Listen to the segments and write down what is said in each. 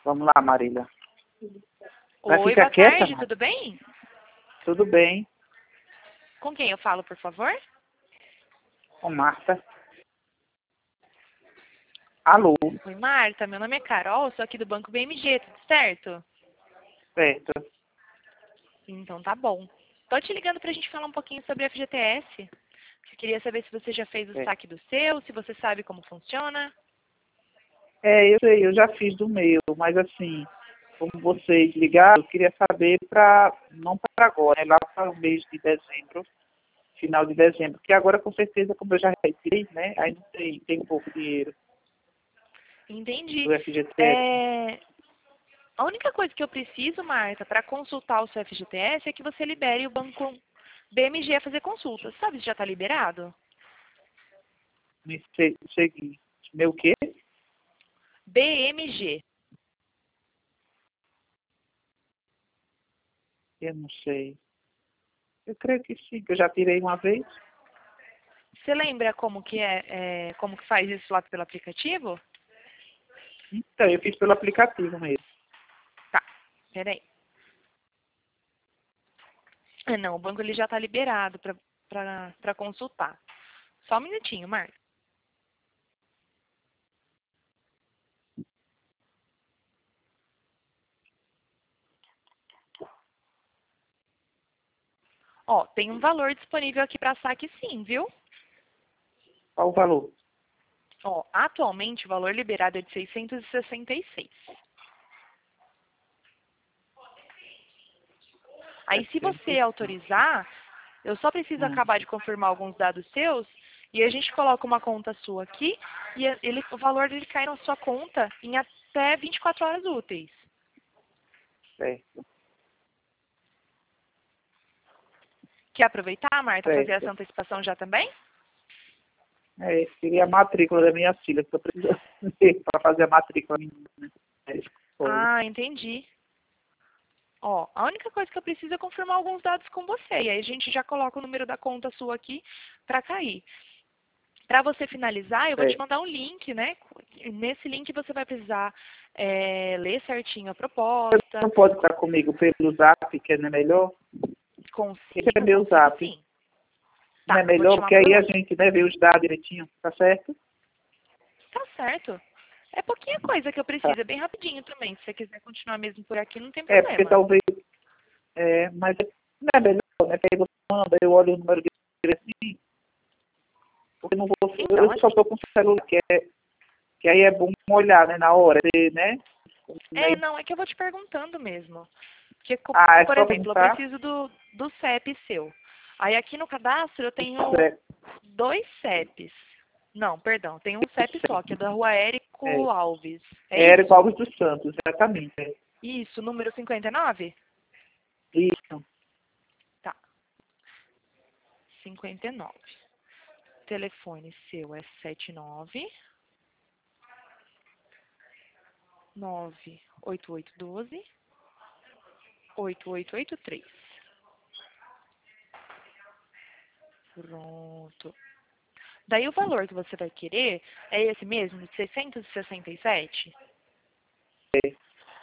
Vamos lá, Marília. Vai Oi, ficar boa quieta, tarde, mãe? tudo bem? Tudo bem. Com quem eu falo, por favor? Com Marta. Alô, Oi, Marta, meu nome é Carol, sou aqui do Banco BMG, tudo certo? certo. Então tá bom. Tô te ligando pra gente falar um pouquinho sobre a FGTS. Eu queria saber se você já fez o É. saque do seu, se você sabe como funciona. Eu sei, eu já fiz do meu, mas assim, como vocês ligaram, eu queria saber não para agora, né? Lá para o mês de dezembro, final de dezembro, que agora com certeza, como eu já retirei, né? Aí não tem pouco dinheiro Entendi. do FGTS. A única coisa que eu preciso, Marta, para consultar o seu FGTS é que você libere o Banco BMG a fazer consultas. Sabe se já está liberado? Seguinte, meu quê? BMG. Eu não sei. Eu creio que sim, que eu já tirei uma vez. Você lembra como que como que faz isso lá pelo aplicativo? Então, eu fiz pelo aplicativo mesmo. Tá, peraí. Não, o banco ele já está liberado para consultar. Só um minutinho, Marta. Ó, tem um valor disponível aqui para saque sim, viu? Qual o valor? Ó, atualmente o valor liberado é de 666. Aí, se você 700. autorizar, eu só preciso acabar de confirmar alguns dados seus e a gente coloca uma conta sua aqui e o valor dele cai na sua conta em até 24 horas úteis. Certo, Quer aproveitar, Marta, fazer essa certo. antecipação já também? Queria a matrícula da minha filha, que eu preciso para fazer a matrícula na escola. Ah, entendi. Ó, a única coisa que eu preciso é confirmar alguns dados com você. E aí a gente já coloca o número da conta sua aqui para cair. Para você finalizar, eu vou te Certo. mandar um link, né? Nesse link você vai precisar ler certinho a proposta. Não pode estar comigo pelo Zap, que não é melhor? Esse é Consigo, meu consigo Zap. sim. Não é Tá, vou te melhor? chamar Porque por aí a lá. gente, né, vê os dados direitinho, tá certo? Tá certo. É pouquinha coisa que eu Tá. preciso, é bem rapidinho também. Se você quiser continuar mesmo por aqui, não tem Porque problema. talvez, mas não é melhor, né? Que aí você manda, eu olho o número direitinho, porque não vou, Então, eu só assim, estou com o celular, que aí é bom olhar, né, na hora, né? não, é que eu vou te perguntando mesmo. Porque, Ah, é por só exemplo, eu perguntar? preciso do CEP seu. Aí aqui no cadastro eu tenho Certo. 2 CEPs. Não, perdão, tem um CEP só, que é da rua Érico É. Alves. É Érico isso? Alves dos Santos, exatamente. Isso, número 59? Isso. Tá, 59. Telefone seu é 79 98812 8883. Pronto. Daí o valor que você vai querer é esse mesmo, de 667? É.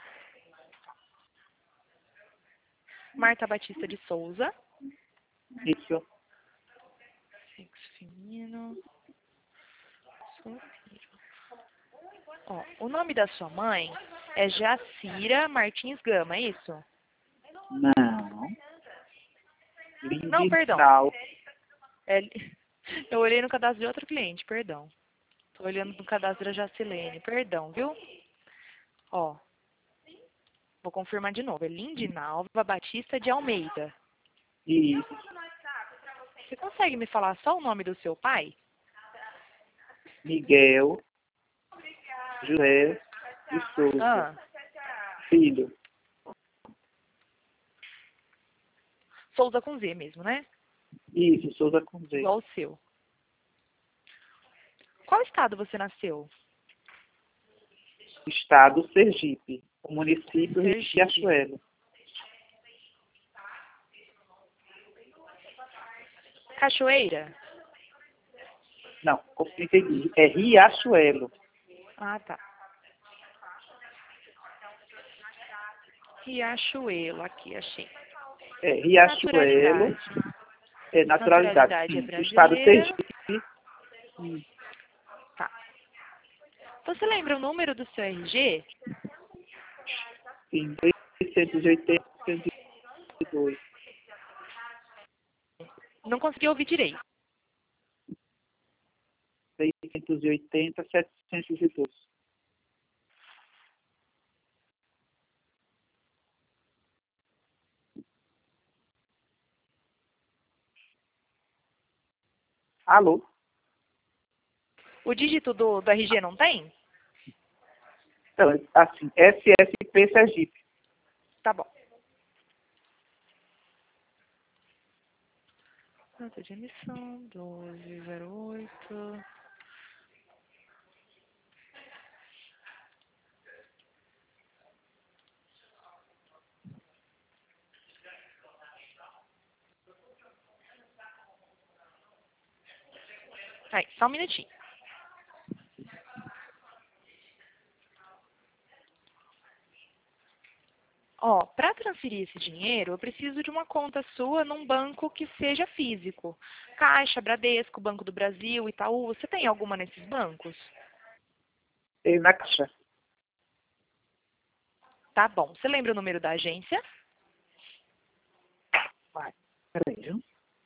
Marta Batista de Souza. Isso. Sexo feminino. Solteiro. Ó, o nome da sua mãe é Jacira Martins Gama, é isso? Não. Não, perdão. Lindinal. É, eu olhei no cadastro de outro cliente, perdão. Tô olhando no cadastro da Jacilene, perdão, viu? Ó, vou confirmar de novo. É Lindinalva Batista de Almeida. Isso. Você consegue me falar só o nome do seu pai? Miguel José de Souza. Ah, Filho. Souza com Z mesmo, né? Isso, Souza com Z. Igual o seu. Qual estado você nasceu? Estado Sergipe. O município Sergipe. Riachuelo. Cachoeira? Não, entendi. É Riachuelo. Ah, tá. Riachuelo, aqui, achei. Riachuelo. Naturalidade. Naturalidade é Sim. O estado do brasileira. Sergipe. Tá. Você lembra o número do seu RG? Sim, 680, 102. Não consegui ouvir direito. 680, 702. Alô? O dígito do RG não tem? Então, assim, SSP Sergipe. Tá bom. Data de emissão, 1208. Aí, só um minutinho. Ó, para transferir esse dinheiro, eu preciso de uma conta sua num banco que seja físico. Caixa, Bradesco, Banco do Brasil, Itaú. Você tem alguma nesses bancos? Tem na caixa. Tá bom. Você lembra o número da agência? Vai. Peraí, viu?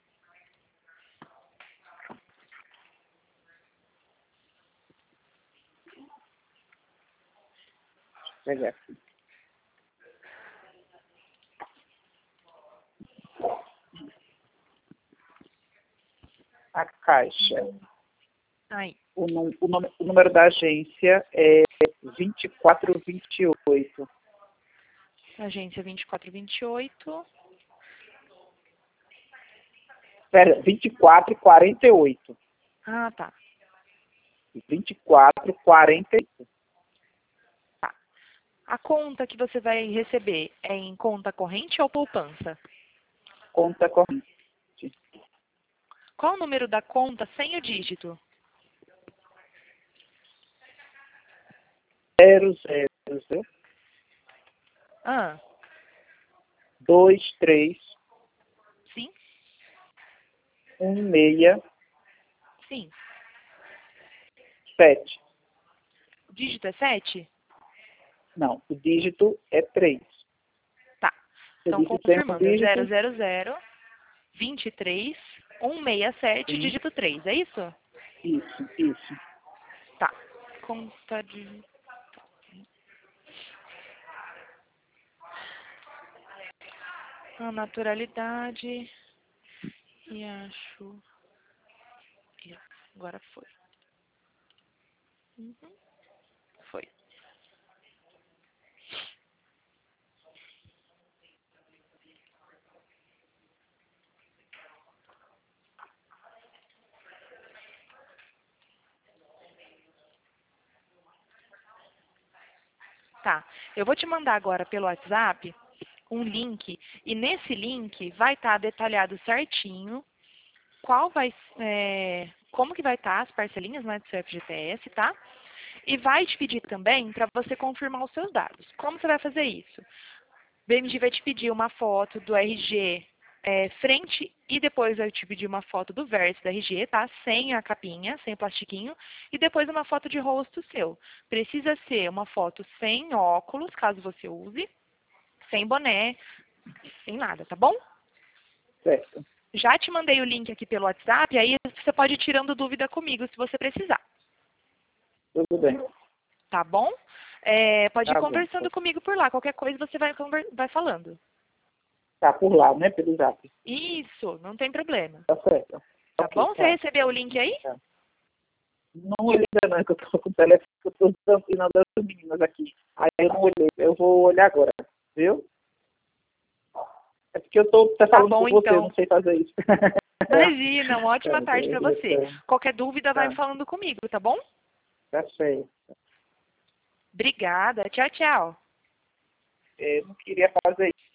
Pegar aqui. A caixa. Aí, O número da agência é 2428. agência 2428. Pera, 2448. Ah, tá. 2448. Tá. A conta que você vai receber é em conta corrente ou poupança? Conta corrente. Qual o número da conta sem o dígito? 00 Ah, 23 sim, 16 sim. 7. O dígito é 7? Não, o dígito é 3. Tá. Você Então, disse que tem um confirmando, é dígito? 000 23 167, Sim. dígito 3, é isso? Isso. Tá. Conta de... A naturalidade. E acho... Agora foi. Uhum. Foi. Tá. Eu vou te mandar agora pelo WhatsApp um link. E nesse link vai estar detalhado certinho qual vai... como que vai estar as parcelinhas, né, do seu FGTS, tá? E vai te pedir também para você confirmar os seus dados. Como você vai fazer isso? O BMG vai te pedir uma foto do RG frente e depois vai te pedir uma foto do verso do RG, tá? Sem a capinha, sem o plastiquinho. E depois uma foto de rosto seu. Precisa ser uma foto sem óculos, caso você use, sem boné, sem nada, tá bom? Certo. Já te mandei o link aqui pelo WhatsApp, aí você pode ir tirando dúvida comigo se você precisar. Tudo bem. Tá bom? Pode ir Tá bom. conversando comigo por lá. Qualquer coisa você vai falando. Tá por lá, né? Pelo zap. Isso, não tem problema. Tá certo. Tá Ok, bom? Você tá. recebeu o link aí? Tá. Não olhei ainda não, que eu tô com o telefone, que eu tô ensinando as meninas aqui. Aí eu não olhei. Eu vou olhar agora, viu? É porque eu tô até Tá falando bom, com você, eu então. não sei fazer isso. Imagina, uma ótima tarde pra você. Qualquer dúvida, vai Tá, falando comigo, tá bom? tá certo. Obrigada. Tchau, tchau. Eu não queria fazer isso.